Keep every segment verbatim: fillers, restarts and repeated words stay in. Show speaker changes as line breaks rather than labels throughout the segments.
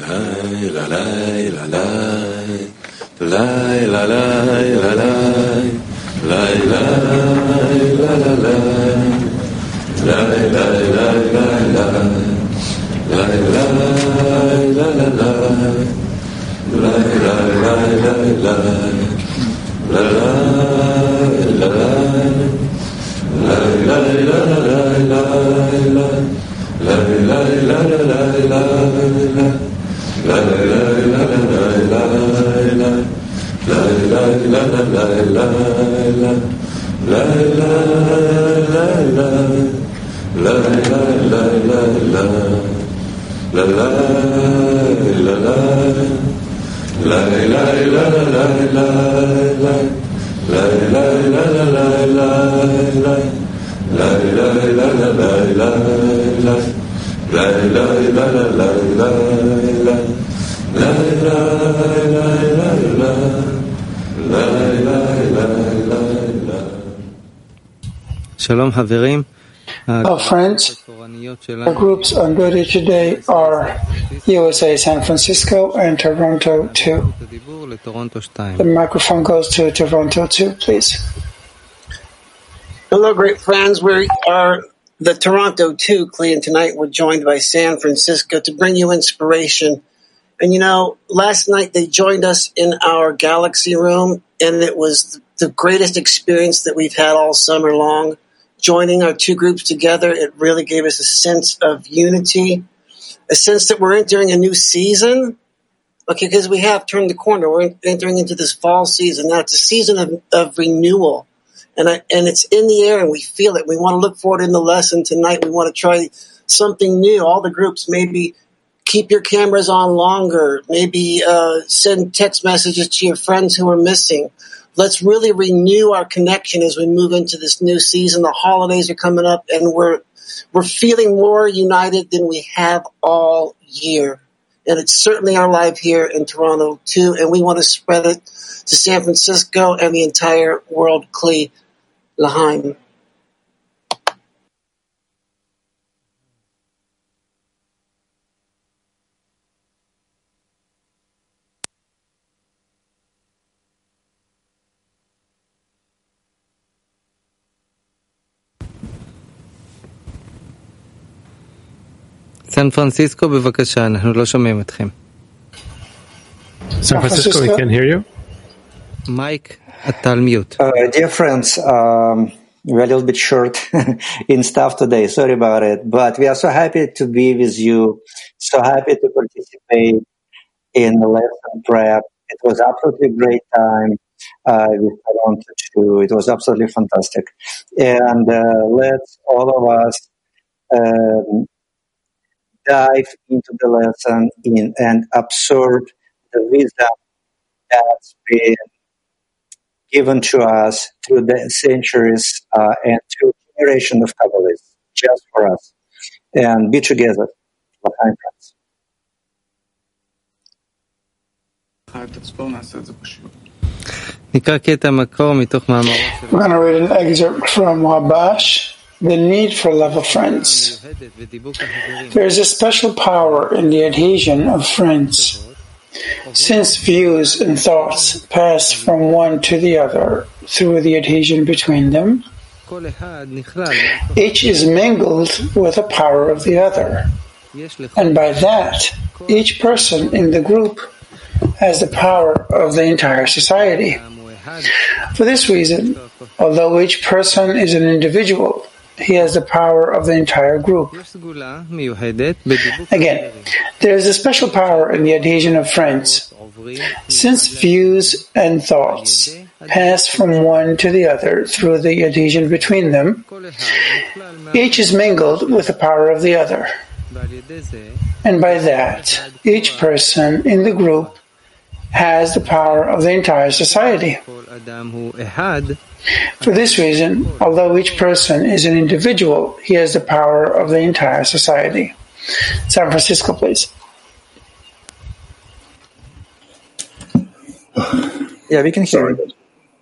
Our friends, our groups on Good today are U S A, San Francisco, and Toronto two. The microphone goes to Toronto two, please.
Hello, great friends. We are the Toronto two, Clee, and tonight we're joined by San Francisco to bring you inspiration. And you know, last night they joined us in our Galaxy room, and it was the greatest experience that we've had all summer long. Joining our two groups together, it really gave us a sense of unity, a sense that we're entering a new season. Okay, because we have turned the corner. We're entering into this fall season. Now it's a season of, of renewal. And I, and it's in the air, and we feel it. We want to look forward in the lesson tonight. We want to try something new. All the groups, maybe keep your cameras on longer. Maybe uh, send text messages to your friends who are missing. Let's really renew our connection as we move into this new season. The holidays are coming up, and we're we're feeling more united than we have all year. And it's certainly our life here in Toronto, too, and we want to spread it to San Francisco and the entire world, Clee. L'chaim.
סן פרנסיסקו, בבקשה, אנחנו לא שומעים אתכם.
San Francisco, we can hear you.
Mike, אתה על מיוט.
Uh, dear friends, um, we're a little bit short in stuff today. Sorry about it. But we are so happy to be with you, so happy to participate in the lesson prep. It was absolutely great time uh, with Toronto too. It was absolutely fantastic. And uh, let's all of us um, dive into the lesson in and absorb the wisdom that's been given to us through the centuries uh, and through generation of Kabbalists, just for us. And be together, L'chaim, friends.
We're going to read an excerpt from Wabash, The Need for Love of Friends. There is a special power in the adhesion of friends. Since views and thoughts pass from one to the other through the adhesion between them, each is mingled with the power of the other. And by that, each person in the group has the power of the entire society. For this reason, although each person is an individual, he has the power of the entire group. Again, there is a special power in the adhesion of friends. Since views and thoughts pass from one to the other through the adhesion between them, each is mingled with the power of the other. And by that, each person in the group has the power of the entire society. For this reason, although each person is an individual, he has the power of the entire society. San Francisco, please.
Yeah, we can hear
Sorry.
you.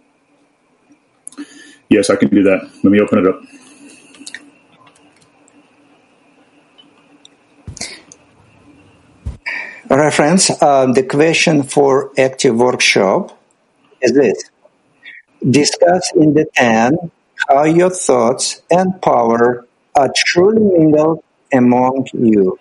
Yes, I can do that. Let me open it up.
Reference, uh, the question for active workshop is this. Discuss in the ten how your thoughts and power are truly mingled among you.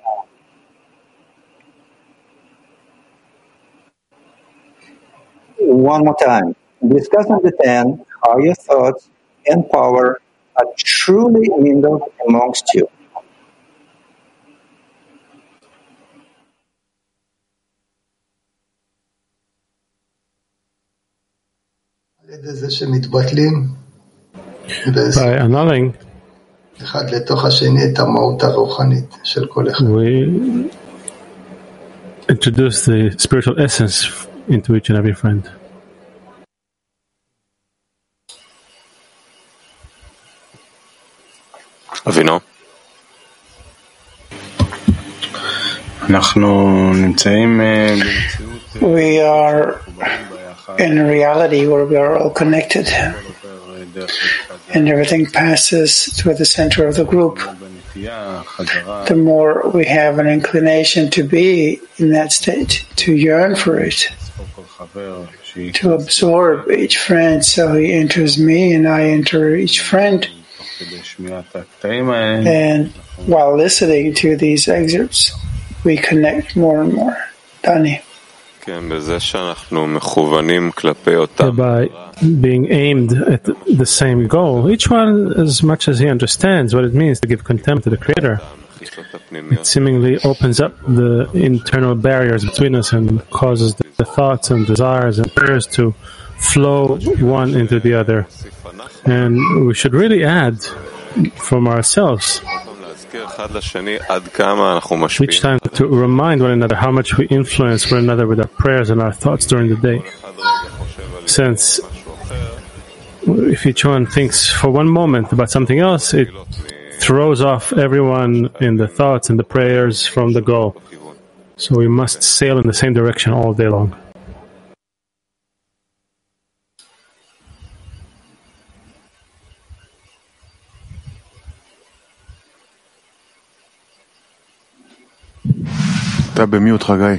One more time. Discuss in the ten how your thoughts and power are truly mingled amongst you.
By annulling, we introduce the spiritual essence into each and every friend.
Avino.
We are in a reality where we are all connected and everything passes to the center of the group. The more we have an inclination to be in that state, to yearn for it, to absorb each friend, so he enters me and I enter each friend. And while listening to these excerpts, we connect more and more. Dani.
By being aimed at the same goal, each one as much as he understands what it means to give contempt to the Creator, it seemingly opens up the internal barriers between us and causes the thoughts and desires and prayers to flow one into the other. And we should really add from ourselves each time to remind one another how much we influence one another with our prayers and our thoughts during the day. Since if each one thinks for one moment about something else, it throws off everyone in the thoughts and the prayers from the goal. So we must sail in the same direction all day long.
אתה במיוט, חגי.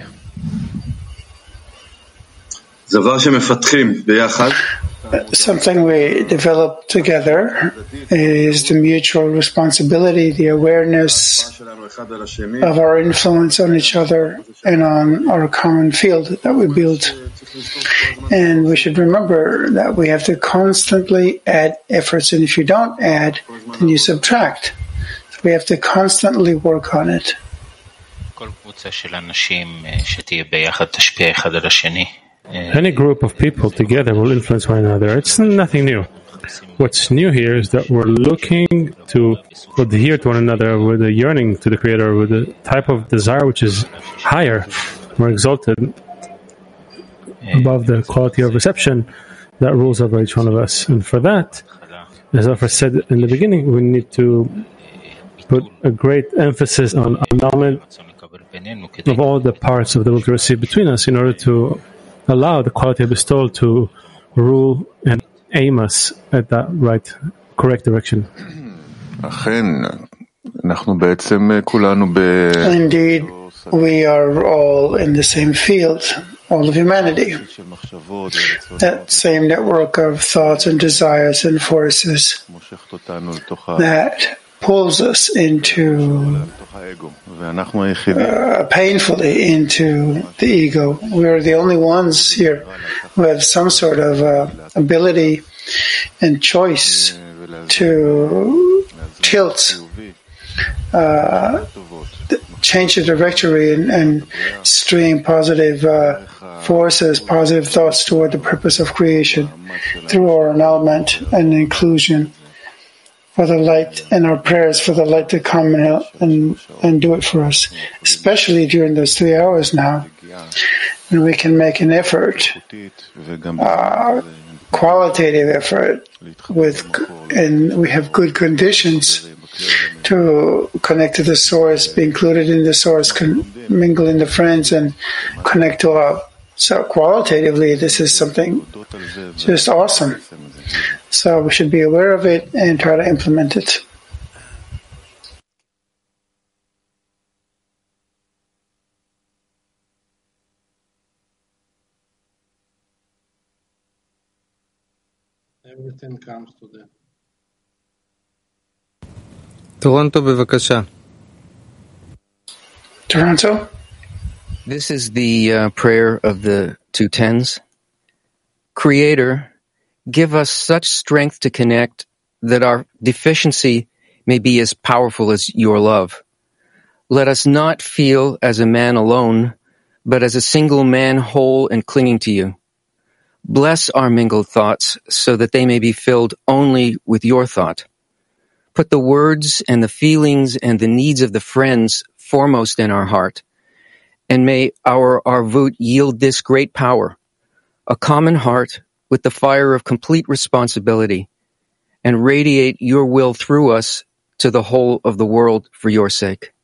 דבר שמפתחים ביחד.
Something we develop together is the mutual responsibility, the awareness of our influence on each other and on our common field that we build. And we should remember that we have to constantly add efforts, and if you don't add, then you subtract. So we have to constantly work on it.
Any group of people together will influence one another. It's nothing new. What's new here is that we're looking to adhere to one another with a yearning to the Creator, with a type of desire which is higher, more exalted, above the quality of reception that rules over each one of us. And for that, as Ofer said in the beginning, we need to put a great emphasis on annulment of all the parts of the will to receive between us in order to allow the quality of bestowal to rule and aim us at that right, correct direction.
Indeed, we are all in the same field, all of humanity. That same network of thoughts and desires and forces that pulls us into uh, painfully into the ego. We're the only ones here who have some sort of uh, ability and choice to tilt, uh, change the trajectory and, and stream positive uh, forces, positive thoughts toward the purpose of creation through our annulment and inclusion, for the light, and our prayers for the light to come and, and and do it for us, especially during those three hours now, when we can make an effort, uh, qualitative effort, with, and we have good conditions to connect to the source, be included in the source, con- mingle in the friends, and connect to our. So qualitatively, this is something just awesome. So we should be aware of it and try to implement it.
everything comes to them.
טורונטו, בבקשה.
Toronto?
This is the uh, prayer of the two tens. Creator, give us such strength to connect that our deficiency may be as powerful as your love. Let us not feel as a man alone, but as a single man whole and clinging to you. Bless our mingled thoughts so that they may be filled only with your thought. Put the words and the feelings and the needs of the friends foremost in our heart, and may our arvut yield this great power, a common heart with the fire of complete responsibility, and radiate your will through us to the whole of the world for your sake.